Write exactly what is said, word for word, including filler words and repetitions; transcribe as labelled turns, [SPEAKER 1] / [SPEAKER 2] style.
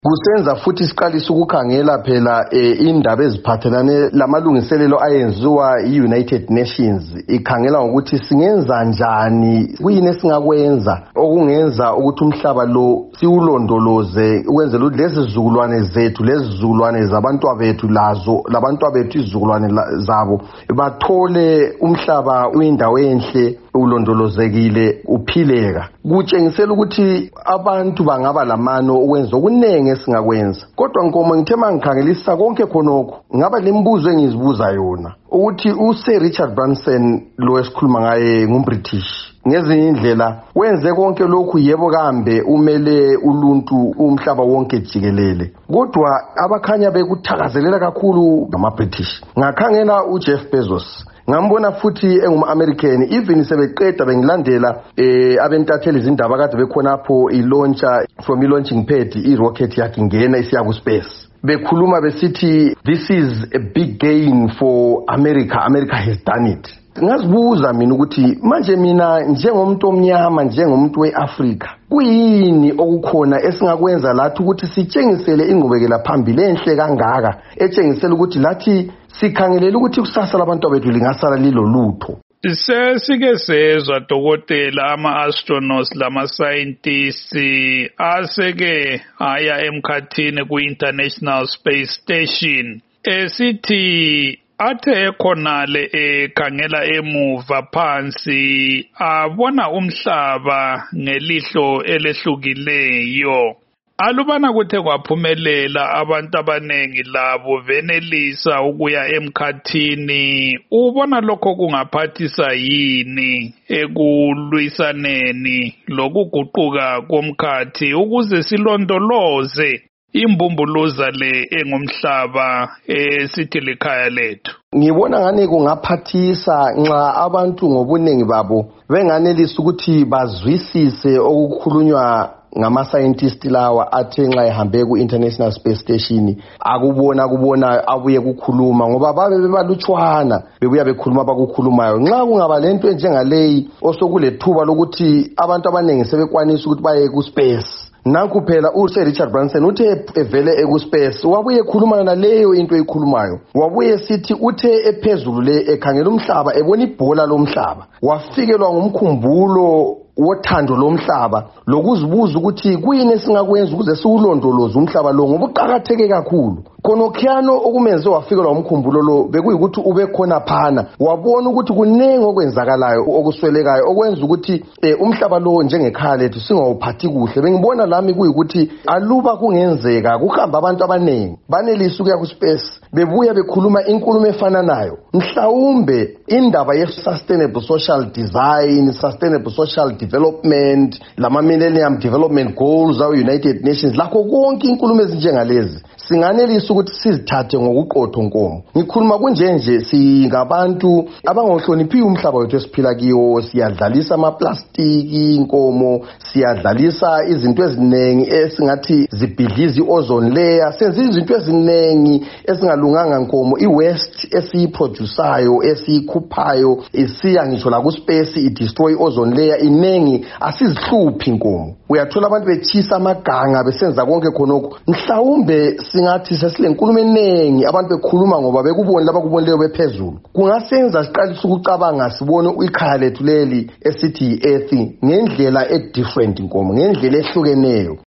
[SPEAKER 1] Kusenza futhi siqalisa ukukhangela phela eh, indaba eziphathelane lamalungiselelo ayenziwa i-United Nations ikhangela ukuthi singenza njani kuyini esingakwenza okungenza ukuthi umhlaba lo siwulondoloze ukwenzela ukuthi lezi zizukulwane zethu lezi zizukulwane zabantu bethu lazo labantu bethu izizukulwane zabo bathole umhlaba uyindawo enhle ulondolozekile uphileka. Kutshengisela ukuthi abantu bangaba lamano ukwenza okunenge esingakwenza. Kodwa Nkomo ngithe mangikhangelisa konke khonokho ngaba lembuzo engizibuza yona ukuthi uSir Richard Branson lo esikhuluma ngaye ngumBritish ngezinye indlela wenze konke lokhu yebo kambe umele uluntu umhlaba wonke jikelele, kodwa abakhanya bekuthakazelela kakhulu ngamaBritish. Ngakhangela uJeff Bezos ngambona futhi engum-American, even sebeqeda bengilandela eh abentatheli izindaba kade bekhonapho ilauncha from i-launching pad i-rocket yakhe ingena isiya ku-space. Bekhuluma besithi this is a big gain for America, America has done it. Ngazibuza mina ukuthi manje mina njengomuntu omnyama njengomuntu weAfrika kuyini okukhona esingakwenza lathi ukuthi sitshengisele ingqubekela phambili enhle kangaka etshengisela ukuthi lathi sikhangelela ukuthi kusasa labantu bethu lingasala lilo lutho.
[SPEAKER 2] Sesike sezwa dokotela ama-astronauts lama-scientists aseke aya emkhathini ku-International Space Station esithi athe khonale ekhangela emuva phansi abona umhlaba ngelihlo elehlukileyo. Alubana kuthe kwaphumelela abantu abanengi labo venelisa ukuya emkhathini, ubona lokho kungaphathisa yini ekulwisaneni lokuguquka komkhathi ukuze silondoloze imbumbuluza le engumhlaba esithi likhaya lethu?
[SPEAKER 1] Ngibona ngane kungaphathisa nxa abantu ngobuningi babo benganelisa ukuthi bazwisise okukhulunywa ngama-scientist lawa athe nxa ehambe ku-International Space Station akubona kubona abuye kukhuluma ngoba babe bebalutshwana bebuya bekhuluma abakukhulumayo. Nxa kungaba lento enjengaleyi osokulethuba lokuthi abantu abaningi sebekwanisa ukuthi baye ku-space. Nanku phela uSir Richard Branson uthe evele ekuspace wabuye ekhuluma naleyo into eyikhulumayo, wabuye sithi uthe ephezulu le ekhangela umhlaba ebona ibhola lomhlaba wafikelwa ngumkhumbulo wothando lomhlaba lokuzibuza ukuthi kuyini esingakwenza ukuze siwulondoloze umhlaba lo ngoba uqhakatheke kakhulu. Khonokhyano okumenze wafikelwa umkhumbulo lo bekuyikuthi ube khona phana wabona ukuthi kunenge okwenzakalayo okuswelekayo okwenza ukuthi eh, umhlaba lo njengekhaya lethu singawuphathi kuhle. Bengibona lami kuyikuthi aluba kungenzeka kuhamba abantu abanengi banelisa ukuya ku-space bebuya bekhuluma inkulumo efananayo, mhlawumbe indaba ye-sustainable social design, sustainable social development, lama millennium development goals awe-United Nations, lakho konke inkulumo ezinjengalezi singanelisa ukuthi sizithathe ngokuqotho Nkomo. Ngikhuluma kunjenje singabantu abangohloniphi umhlaba wethu esiphila kiwo, siyadlalisa amaplastiki Nkomo, siyadlalisa izinto ezinengi esingathi zibhidliza i-ozone layer, senza izinto ezinengi esingalunganga Nkomo. I-waste esiyiproducayo esiyikhuphayo isiya ngisho la ku-space i-destroy ozone layer inengi, asizihluphi Nkomo. Uyathola abantu bechisa amaganga besenza konke khonokho. Mhlawumbe singathi sesile nkulumo eningi abantu bekhuluma ngoba bekubona laba kubonileyo bephezulu. Kungasenza siqalise ukucabanga sibone ikhaya lethu leli esithi i-earth ngendlela e-different Nkomo, ngendlela ehlukeneyo.